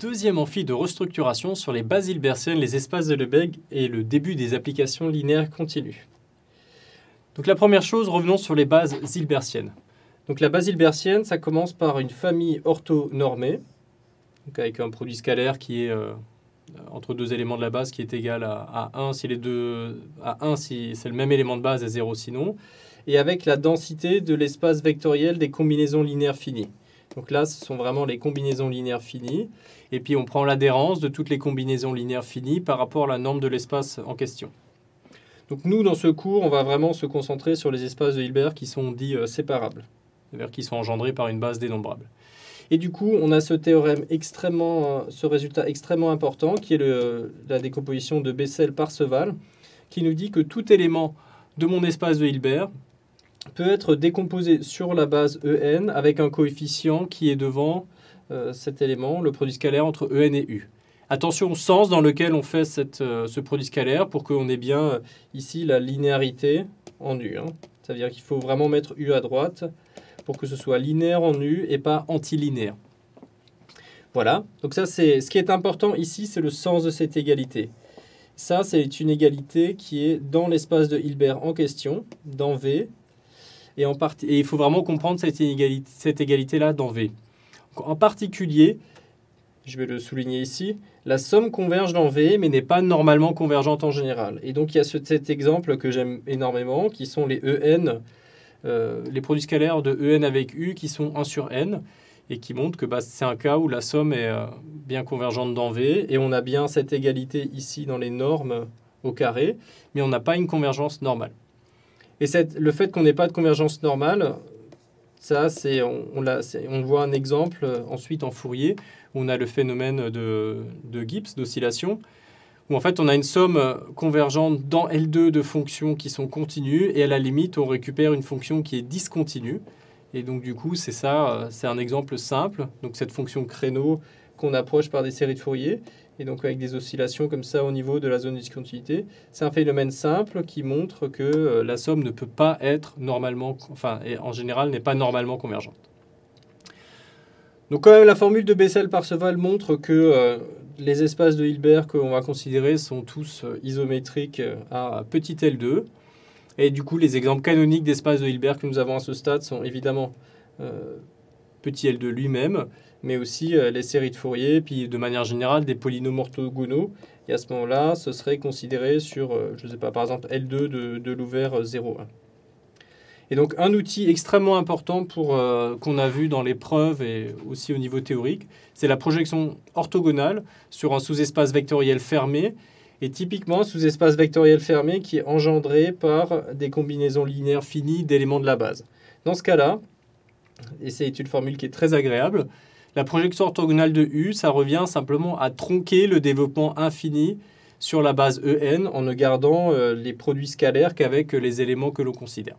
deuxième amphi de restructuration sur les bases hilbertiennes, les espaces de Lebesgue et le début des applications linéaires continues. Donc la première chose, revenons sur les bases hilbertiennes. Donc la base hilbertienne, ça commence par une famille orthonormée, donc avec un produit scalaire qui est entre deux éléments de la base qui est égal à 1 si si c'est le même élément de base et 0 sinon, et avec la densité de l'espace vectoriel des combinaisons linéaires finies. Donc là, ce sont vraiment les combinaisons linéaires finies. Et puis, on prend l'adhérence de toutes les combinaisons linéaires finies par rapport à la norme de l'espace en question. Donc nous, dans ce cours, on va vraiment se concentrer sur les espaces de Hilbert qui sont dits séparables, c'est-à-dire qui sont engendrés par une base dénombrable. Et du coup, on a ce résultat extrêmement important qui est la décomposition de Bessel-Parseval, qui nous dit que tout élément de mon espace de Hilbert peut être décomposé sur la base En avec un coefficient qui est devant cet élément, le produit scalaire entre En et U. Attention au sens dans lequel on fait ce produit scalaire pour qu'on ait bien ici la linéarité en U. Ça veut dire qu'il faut vraiment mettre U à droite pour que ce soit linéaire en U et pas antilinéaire. Voilà, donc ça c'est ce qui est important ici, c'est le sens de cette égalité. Ça, c'est une égalité qui est dans l'espace de Hilbert en question, dans V, et il faut vraiment comprendre cette égalité-là dans V. En particulier, je vais le souligner ici, la somme converge dans V, mais n'est pas normalement convergente en général. Et donc, il y a cet exemple que j'aime énormément, qui sont les En, les produits scalaires de En avec U, qui sont 1 sur N, et qui montrent que c'est un cas où la somme est bien convergente dans V, et on a bien cette égalité ici dans les normes au carré, mais on n'a pas une convergence normale. Et le fait qu'on n'ait pas de convergence normale, ça, on voit un exemple ensuite en Fourier, où on a le phénomène de Gibbs, d'oscillation, où en fait on a une somme convergente dans L2 de fonctions qui sont continues, et à la limite on récupère une fonction qui est discontinue. Et donc du coup, c'est ça, c'est un exemple simple, donc cette fonction créneau qu'on approche par des séries de Fourier, et donc avec des oscillations comme ça au niveau de la zone de discontinuité. C'est un phénomène simple qui montre que la somme ne peut pas être normalement, et en général n'est pas normalement convergente. Donc quand même la formule de Bessel-Parseval montre que les espaces de Hilbert qu'on va considérer sont tous isométriques à petit L2. Et du coup, les exemples canoniques d'espaces de Hilbert que nous avons à ce stade sont évidemment petit L2 lui-même, mais aussi les séries de Fourier, puis de manière générale des polynômes orthogonaux. Et à ce moment-là, ce serait considéré sur, je ne sais pas, par exemple L2 de l'ouvert 0,1. Et donc un outil extrêmement important qu'on a vu dans les preuves et aussi au niveau théorique, c'est la projection orthogonale sur un sous-espace vectoriel fermé. Et typiquement, un sous-espace vectoriel fermé qui est engendré par des combinaisons linéaires finies d'éléments de la base. Dans ce cas-là, et c'est une formule qui est très agréable, la projection orthogonale de U, ça revient simplement à tronquer le développement infini sur la base En en ne gardant les produits scalaires qu'avec les éléments que l'on considère.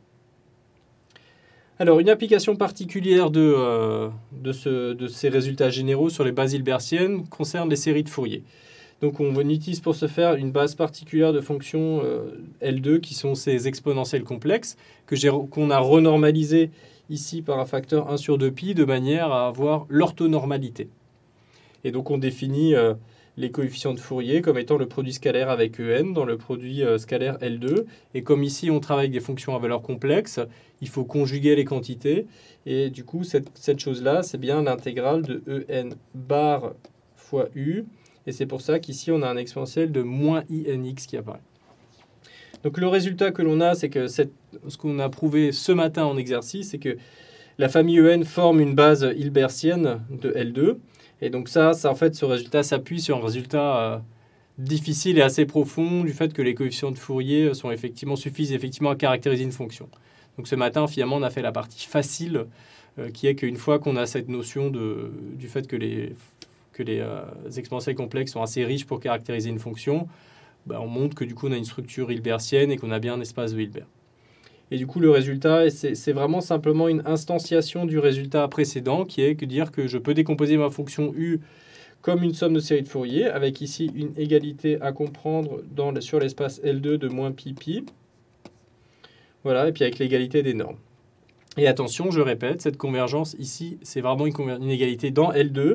Alors, une application particulière de ces résultats généraux sur les bases hilbertiennes concerne les séries de Fourier. Donc on utilise pour ce faire une base particulière de fonctions L2 qui sont ces exponentielles complexes qu'on a renormalisées ici par un facteur 1 sur 2pi de manière à avoir l'orthonormalité. Et donc on définit les coefficients de Fourier comme étant le produit scalaire avec En dans le produit scalaire L2. Et comme ici on travaille avec des fonctions à valeur complexe, il faut conjuguer les quantités. Et du coup cette chose-là, c'est bien l'intégrale de En bar fois U. Et c'est pour ça qu'ici, on a un exponentiel de moins INX qui apparaît. Donc le résultat que l'on a, c'est que ce qu'on a prouvé ce matin en exercice, c'est que la famille En forme une base hilbertienne de L2. Et donc ça en fait, ce résultat s'appuie sur un résultat difficile et assez profond du fait que les coefficients de Fourier suffisent effectivement à caractériser une fonction. Donc ce matin, finalement, on a fait la partie facile, qui est qu'une fois qu'on a cette notion du fait que les exponentielles complexes sont assez riches pour caractériser une fonction, on montre que du coup on a une structure hilbertienne et qu'on a bien un espace de Hilbert. Et du coup le résultat, c'est vraiment simplement une instantiation du résultat précédent qui est de dire que je peux décomposer ma fonction U comme une somme de séries de Fourier avec ici une égalité à comprendre sur l'espace L2 de moins pi. Voilà, et puis avec l'égalité des normes. Et attention, je répète, cette convergence ici, c'est vraiment une égalité dans L2,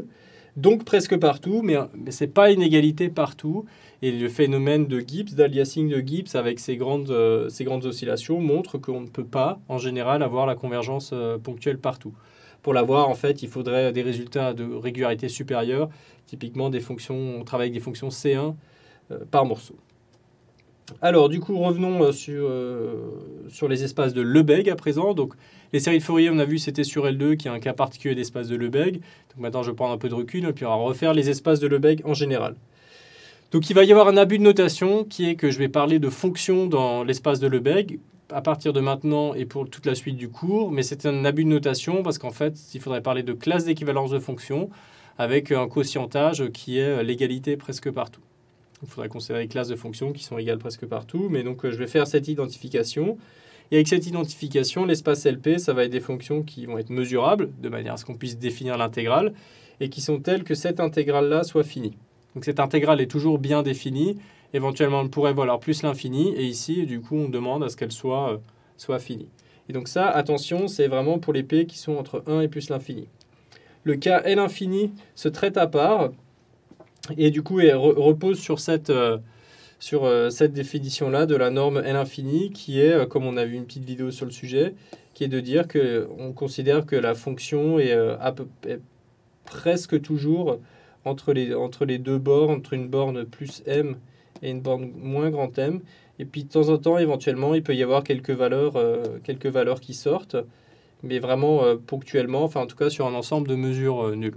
Donc presque partout, mais ce n'est pas une égalité partout. Et le phénomène de Gibbs, d'aliasing de Gibbs avec ces grandes oscillations montre qu'on ne peut pas, en général, avoir la convergence ponctuelle partout. Pour l'avoir, en fait, il faudrait des résultats de régularité supérieure, typiquement on travaille avec des fonctions C1 par morceau. Alors, du coup, revenons sur les espaces de Lebesgue à présent. Donc, les séries de Fourier, on a vu, c'était sur L2, qui est un cas particulier d'espace de Lebesgue. Donc, maintenant, je vais prendre un peu de recul, et puis on va refaire les espaces de Lebesgue en général. Donc, il va y avoir un abus de notation qui est que je vais parler de fonctions dans l'espace de Lebesgue à partir de maintenant et pour toute la suite du cours. Mais c'est un abus de notation parce qu'en fait, il faudrait parler de classe d'équivalence de fonctions avec un quotientage qui est l'égalité presque partout. Il faudrait considérer les classes de fonctions qui sont égales presque partout. Mais donc, je vais faire cette identification. Et avec cette identification, l'espace LP, ça va être des fonctions qui vont être mesurables, de manière à ce qu'on puisse définir l'intégrale, et qui sont telles que cette intégrale-là soit finie. Donc, cette intégrale est toujours bien définie. Éventuellement, on pourrait valoir plus l'infini. Et ici, du coup, on demande à ce qu'elle soit finie. Et donc ça, attention, c'est vraiment pour les P qui sont entre 1 et plus l'infini. Le cas L infini se traite à part. Et du coup, elle repose sur cette définition-là de la norme L infini, qui est, comme on a vu une petite vidéo sur le sujet, qui est de dire qu'on considère que la fonction est presque toujours entre les deux bornes, entre une borne plus m et une borne moins grand m. Et puis, de temps en temps, éventuellement, il peut y avoir quelques valeurs qui sortent, mais vraiment ponctuellement, enfin en tout cas sur un ensemble de mesures nulles.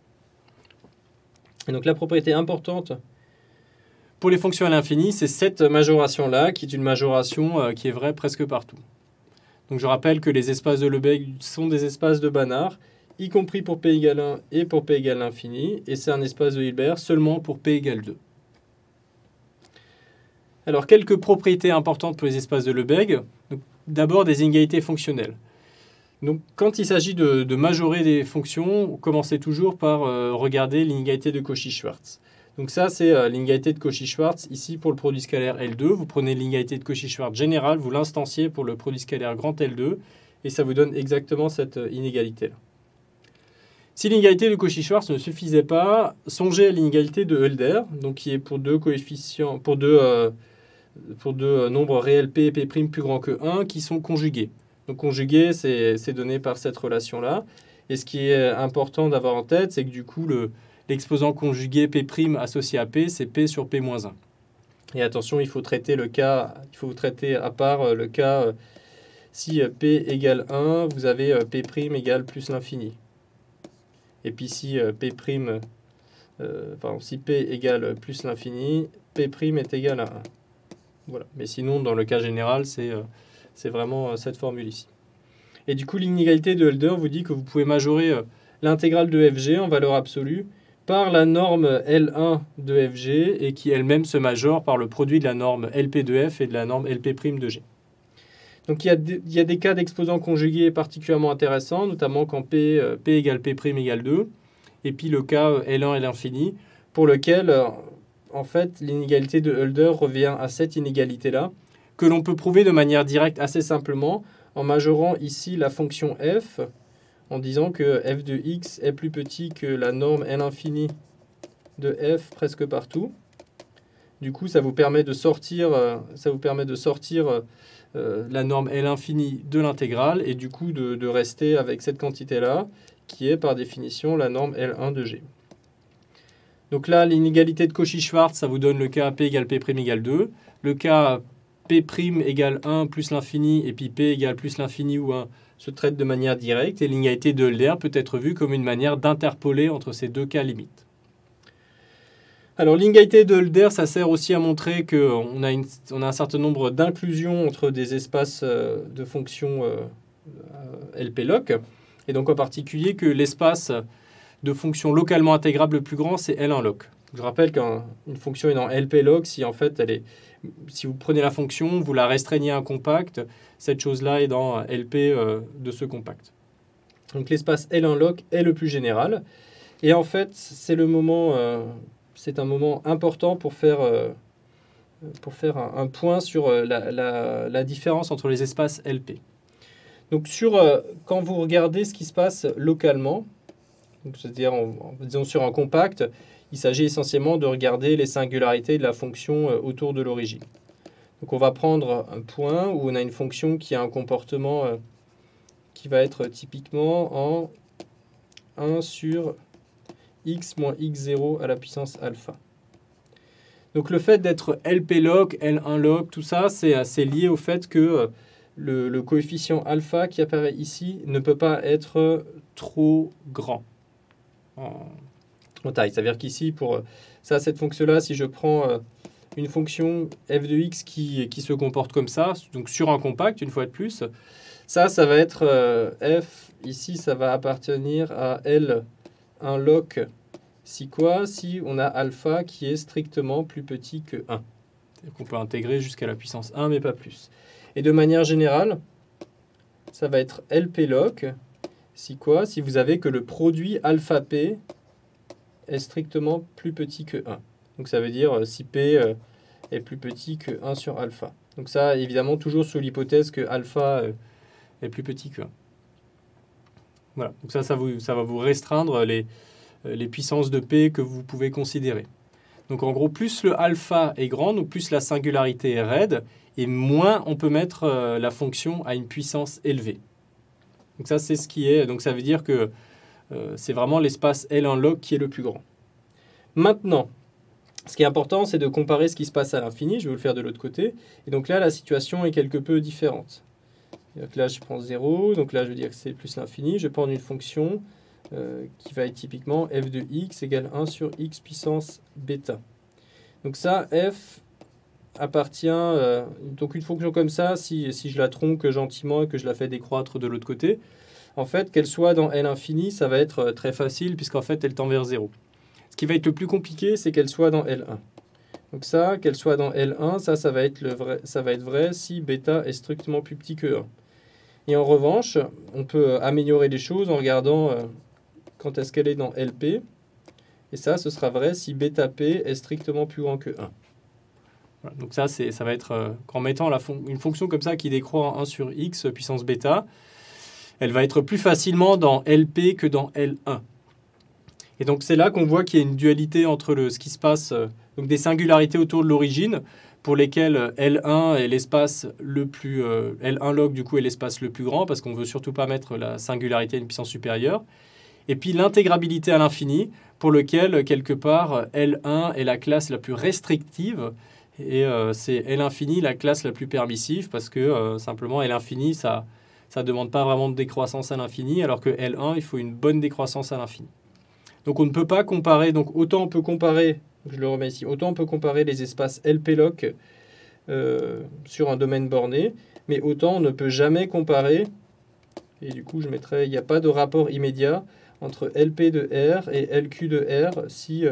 Et donc la propriété importante pour les fonctions à l'infini, c'est cette majoration-là, qui est une majoration qui est vraie presque partout. Donc je rappelle que les espaces de Lebesgue sont des espaces de Banach, y compris pour P égale 1 et pour P égale l'infini, et c'est un espace de Hilbert seulement pour P égale 2. Alors quelques propriétés importantes pour les espaces de Lebesgue. D'abord des inégalités fonctionnelles. Donc, quand il s'agit de majorer des fonctions, on commençait toujours par regarder l'inégalité de Cauchy-Schwarz. Donc ça, c'est l'inégalité de Cauchy-Schwarz. Ici, pour le produit scalaire L2, vous prenez l'inégalité de Cauchy-Schwarz générale, vous l'instanciez pour le produit scalaire grand L2, et ça vous donne exactement cette inégalité-là. Si l'inégalité de Cauchy-Schwarz ne suffisait pas, songez à l'inégalité de Hölder, donc qui est pour deux nombres réels P et P' plus grands que 1 qui sont conjugués. Donc conjugué, c'est donné par cette relation-là. Et ce qui est important d'avoir en tête, c'est que du coup, l'exposant conjugué P' associé à P, c'est P sur P-1. Et attention, il faut traiter à part le cas si P égale 1, vous avez P' égale plus l'infini. Et puis si si P égale plus l'infini, P' est égal à 1. Voilà. Mais sinon, dans le cas général, c'est vraiment cette formule ici. Et du coup, l'inégalité de Hölder vous dit que vous pouvez majorer l'intégrale de fg en valeur absolue par la norme L1 de fg et qui elle-même se majore par le produit de la norme Lp de f et de la norme Lp' de g. Donc il y a des cas d'exposants conjugués particulièrement intéressants, notamment quand P égale P' égale 2, et puis le cas L1 et l'infini, pour lequel en fait l'inégalité de Hölder revient à cette inégalité-là, que l'on peut prouver de manière directe assez simplement en majorant ici la fonction f, en disant que f de x est plus petit que la norme L infini de f presque partout. Du coup, ça vous permet de sortir, la norme L infini de l'intégrale et du coup de rester avec cette quantité-là, qui est par définition la norme L1 de g. Donc là, l'inégalité de Cauchy-Schwarz, ça vous donne le cas P égale P' égale 2. Le cas P' égale 1 plus l'infini et puis P égale plus l'infini ou 1 se traite de manière directe et l'inégalité de Hölder peut être vue comme une manière d'interpoler entre ces deux cas limites. Alors l'inégalité de Hölder, ça sert aussi à montrer qu'on a un certain nombre d'inclusions entre des espaces de fonctions LP-loc, et donc en particulier que l'espace de fonctions localement intégrables le plus grand, c'est L1-loc. Je rappelle qu'une fonction est dans LP-log si en fait si vous prenez la fonction, vous la restreignez à un compact, cette chose-là est dans LP de ce compact. Donc l'espace L1-log est le plus général. Et en fait, c'est un moment important pour faire un point sur la différence entre les espaces LP. Donc quand vous regardez ce qui se passe localement, c'est-à-dire disons sur un compact, il s'agit essentiellement de regarder les singularités de la fonction autour de l'origine. Donc on va prendre un point où on a une fonction qui a un comportement qui va être typiquement en 1 sur x moins x0 à la puissance alpha. Donc le fait d'être LP log, L1 log, tout ça, c'est lié au fait que le coefficient alpha qui apparaît ici ne peut pas être trop grand en taille. C'est-à-dire qu'ici, pour cette fonction-là, si je prends une fonction f de x qui se comporte comme ça, donc sur un compact, une fois de plus, ça va être f, ici, ça va appartenir à L1 log. Si quoi? Si on a alpha qui est strictement plus petit que 1. C'est-à-dire qu'on peut intégrer jusqu'à la puissance 1, mais pas plus. Et de manière générale, ça va être LP log. Si quoi? Si vous avez que le produit alpha P est strictement plus petit que 1. Donc ça veut dire si P est plus petit que 1 sur alpha. Donc ça, évidemment, toujours sous l'hypothèse que alpha est plus petit que 1. Voilà. Donc ça va vous restreindre les puissances de P que vous pouvez considérer. Donc en gros, plus le alpha est grand, donc plus la singularité est raide, et moins on peut mettre la fonction à une puissance élevée. Donc ça, c'est ce qui est. Donc ça veut dire que c'est vraiment l'espace L1 log qui est le plus grand. Maintenant, ce qui est important, c'est de comparer ce qui se passe à l'infini. Je vais vous le faire de l'autre côté. Et donc là, la situation est quelque peu différente. Donc là, je prends 0. Donc là, je veux dire que c'est plus l'infini. Je vais prendre une fonction qui va être typiquement f de x égale 1 sur x puissance bêta. Donc ça, f appartient... donc une fonction comme ça, si je la tronque gentiment et que je la fais décroître de l'autre côté, en fait, qu'elle soit dans L infini, ça va être très facile puisqu'en fait, elle tend vers 0. Ce qui va être le plus compliqué, c'est qu'elle soit dans L1. Donc ça, qu'elle soit dans L1, ça va être vrai si bêta est strictement plus petit que 1. Et en revanche, on peut améliorer les choses en regardant quand est-ce qu'elle est dans LP. Et ça, ce sera vrai si bêta P est strictement plus grand que 1. Voilà, donc ça va être, en mettant une fonction comme ça qui décroît en 1 sur x puissance bêta, elle va être plus facilement dans LP que dans L1. Et donc c'est là qu'on voit qu'il y a une dualité entre ce qui se passe, donc des singularités autour de l'origine, pour lesquelles L1 est l'espace le plus... L1 log, du coup, est l'espace le plus grand, parce qu'on ne veut surtout pas mettre la singularité à une puissance supérieure. Et puis l'intégrabilité à l'infini, pour lequel, quelque part, L1 est la classe la plus restrictive, et c'est L infini la classe la plus permissive, parce que simplement L infini, ça ne demande pas vraiment de décroissance à l'infini, alors que L1, il faut une bonne décroissance à l'infini. Donc on ne peut pas comparer, donc autant on peut comparer, je le remets ici, autant on peut comparer les espaces LP-LOC sur un domaine borné, mais autant on ne peut jamais comparer, et du coup je mettrai, il n'y a pas de rapport immédiat entre LP de R et LQ de R si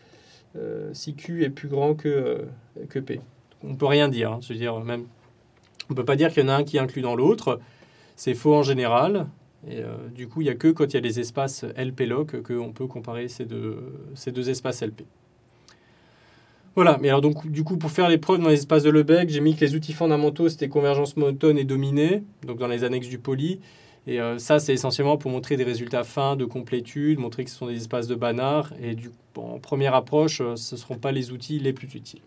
Q est plus grand que P. On ne peut rien dire, hein, c'est-à-dire même, on ne peut pas dire qu'il y en a un qui est inclus dans l'autre, c'est faux en général. Et du coup, il n'y a que quand il y a des espaces LP-LOC qu'on peut comparer ces deux espaces LP. Voilà, mais alors donc, du coup, pour faire l'épreuve dans les espaces de Lebesgue, j'ai mis que les outils fondamentaux, c'était convergence monotone et dominée, donc dans les annexes du poly. Et ça, c'est essentiellement pour montrer des résultats fins de complétude, montrer que ce sont des espaces de Banach. Et du coup, en première approche, ce ne seront pas les outils les plus utiles.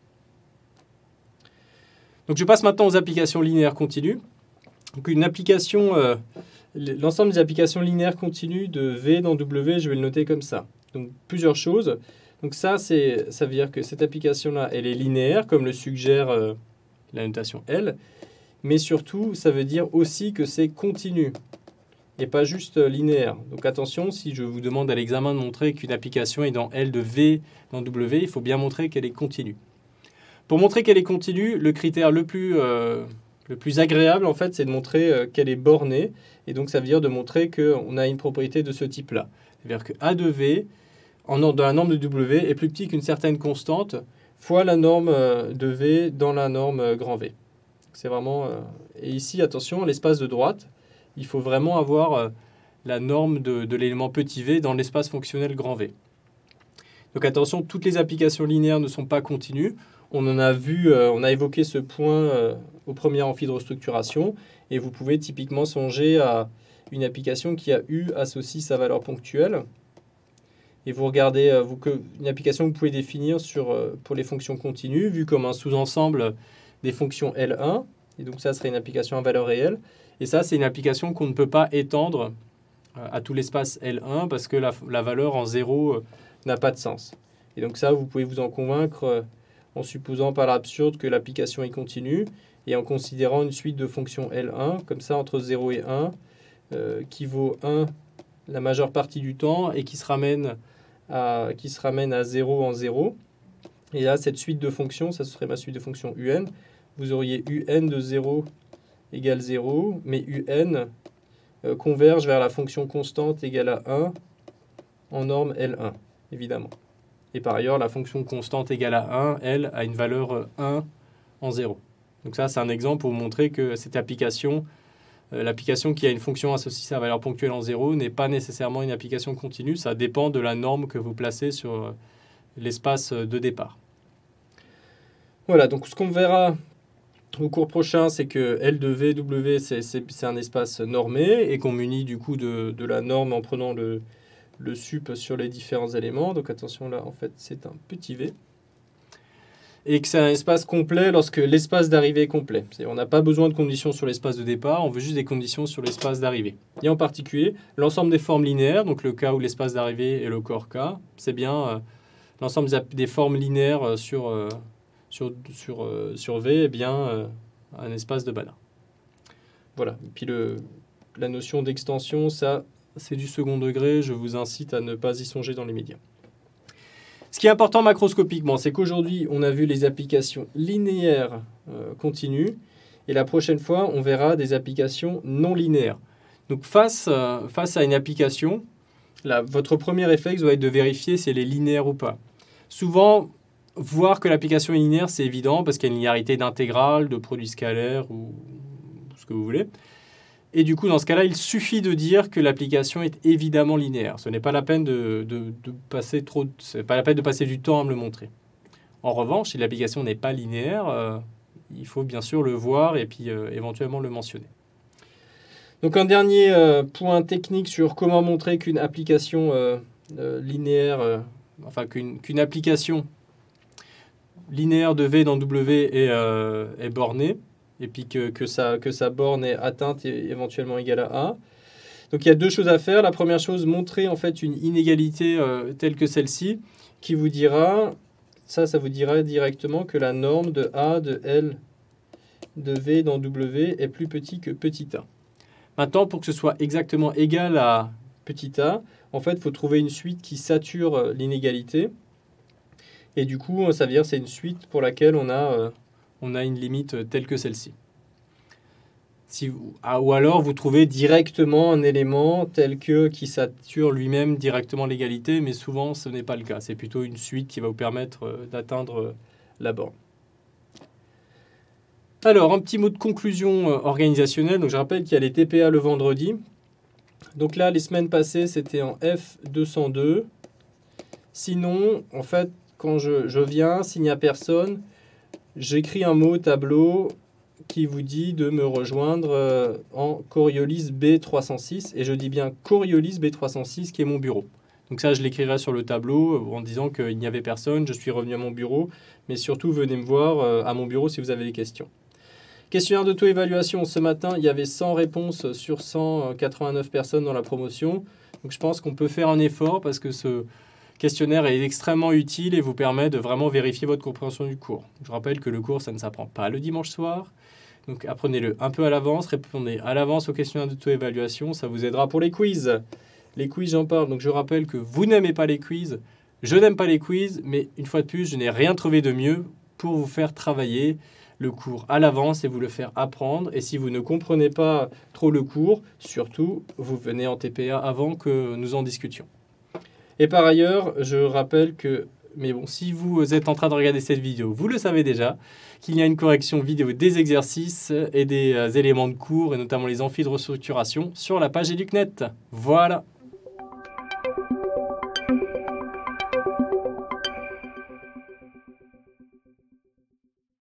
Donc je passe maintenant aux applications linéaires continues. Donc une application... l'ensemble des applications linéaires continues de V dans W, je vais le noter comme ça. Donc, plusieurs choses. Donc, ça veut dire que cette application-là, elle est linéaire, comme le suggère la notation L. Mais surtout, ça veut dire aussi que c'est continu et pas juste linéaire. Donc, attention, si je vous demande à l'examen de montrer qu'une application est dans L de V dans W, il faut bien montrer qu'elle est continue. Pour montrer qu'elle est continue, le critère le plus agréable, en fait, c'est de montrer qu'elle est bornée. Et donc, ça veut dire de montrer qu'on a une propriété de ce type-là. C'est-à-dire que A de V, dans la norme de W, est plus petit qu'une certaine constante fois la norme de V dans la norme grand V. C'est vraiment... Et ici, attention, l'espace de droite, il faut vraiment avoir la norme de l'élément petit v dans l'espace fonctionnel grand V. Donc attention, toutes les applications linéaires ne sont pas continues. On en a vu, on a évoqué ce point au premier amphi de restructuration, et vous pouvez typiquement songer à une application qui a U associe sa valeur ponctuelle. Et vous regardez une application que vous pouvez définir pour les fonctions continues, vue comme un sous-ensemble des fonctions L1. Et donc ça serait une application à valeur réelle. Et ça, c'est une application qu'on ne peut pas étendre à tout l'espace L1 parce que la valeur en 0 n'a pas de sens. Et donc ça, vous pouvez vous en convaincre en supposant par l'absurde que l'application est continue et en considérant une suite de fonctions L1, comme ça entre 0 et 1, qui vaut 1 la majeure partie du temps et qui se ramène à 0 en 0. Et là, cette suite de fonctions, ça serait ma suite de fonctions UN. Vous auriez UN de 0 égale 0, mais UN converge vers la fonction constante égale à 1 en norme L1, évidemment. Et par ailleurs, la fonction constante égale à 1, elle, a une valeur 1 en 0. Donc ça, c'est un exemple pour vous montrer que cette application, l'application qui a une fonction associée à valeur ponctuelle en 0 n'est pas nécessairement une application continue. Ça dépend de la norme que vous placez sur l'espace de départ. Voilà, donc ce qu'on verra au cours prochain, c'est que L de V, W, c'est un espace normé et qu'on munit du coup de la norme en prenant le sup sur les différents éléments. Donc attention là, en fait, c'est un petit v. Et que c'est un espace complet lorsque l'espace d'arrivée est complet. On n'a pas besoin de conditions sur l'espace de départ, on veut juste des conditions sur l'espace d'arrivée. Et en particulier, l'ensemble des formes linéaires, donc le cas où l'espace d'arrivée est le corps K, c'est bien l'ensemble des formes linéaires sur V est bien un espace de Banach. Voilà. Et puis la notion d'extension, ça, c'est du second degré. Je vous incite à ne pas y songer dans les médias. Ce qui est important macroscopiquement, c'est qu'aujourd'hui, on a vu les applications linéaires continues. Et la prochaine fois, on verra des applications non linéaires. Donc, face à une application, votre premier réflexe doit être de vérifier si elle est linéaire ou pas. Souvent, voir que l'application est linéaire, c'est évident parce qu'il y a une linéarité d'intégrale, de produit scalaire ou ce que vous voulez. Et du coup, dans ce cas-là, il suffit de dire que l'application est évidemment linéaire. Ce n'est pas la peine de passer du temps à me le montrer. En revanche, si l'application n'est pas linéaire, il faut bien sûr le voir et puis éventuellement le mentionner. Donc un dernier point technique sur comment montrer qu'une application linéaire, qu'une application linéaire de V dans W est bornée. Et puis que sa borne est atteinte et éventuellement égale à A. Donc il y a deux choses à faire. La première chose, montrer en fait une inégalité telle que celle-ci, qui vous dira, ça vous dira directement que la norme de A de L de V dans W est plus petit que petit a. Maintenant, pour que ce soit exactement égal à petit a, en fait, il faut trouver une suite qui sature l'inégalité. Et du coup, ça veut dire que c'est une suite pour laquelle on a une limite telle que celle-ci. Ou alors, vous trouvez directement un élément tel que qui sature lui-même directement l'égalité, mais souvent, ce n'est pas le cas. C'est plutôt une suite qui va vous permettre d'atteindre la borne. Alors, un petit mot de conclusion organisationnelle. Donc, je rappelle qu'il y a les TPA le vendredi. Donc là, les semaines passées, c'était en F202. Sinon, en fait, quand je viens, s'il n'y a personne, j'écris un mot au tableau qui vous dit de me rejoindre en Coriolis B306. Et je dis bien Coriolis B306 qui est mon bureau. Donc ça, je l'écrirai sur le tableau en disant qu'il n'y avait personne. Je suis revenu à mon bureau. Mais surtout, venez me voir à mon bureau si vous avez des questions. Questionnaire d'auto-évaluation. Ce matin, il y avait 100 réponses sur 189 personnes dans la promotion. Donc je pense qu'on peut faire un effort parce que ce questionnaire est extrêmement utile et vous permet de vraiment vérifier votre compréhension du cours. Je rappelle que le cours, ça ne s'apprend pas le dimanche soir. Donc apprenez-le un peu à l'avance, répondez à l'avance au questionnaire d'auto-évaluation. Ça vous aidera pour les quiz. Les quiz, j'en parle. Donc je rappelle que vous n'aimez pas les quiz. Je n'aime pas les quiz, mais une fois de plus, je n'ai rien trouvé de mieux pour vous faire travailler le cours à l'avance et vous le faire apprendre. Et si vous ne comprenez pas trop le cours, surtout, vous venez en TPA avant que nous en discutions. Et par ailleurs, je rappelle que, mais bon, si vous êtes en train de regarder cette vidéo, vous le savez déjà, qu'il y a une correction vidéo des exercices et des éléments de cours, et notamment les amphis de restructuration, sur la page EducNet. Voilà.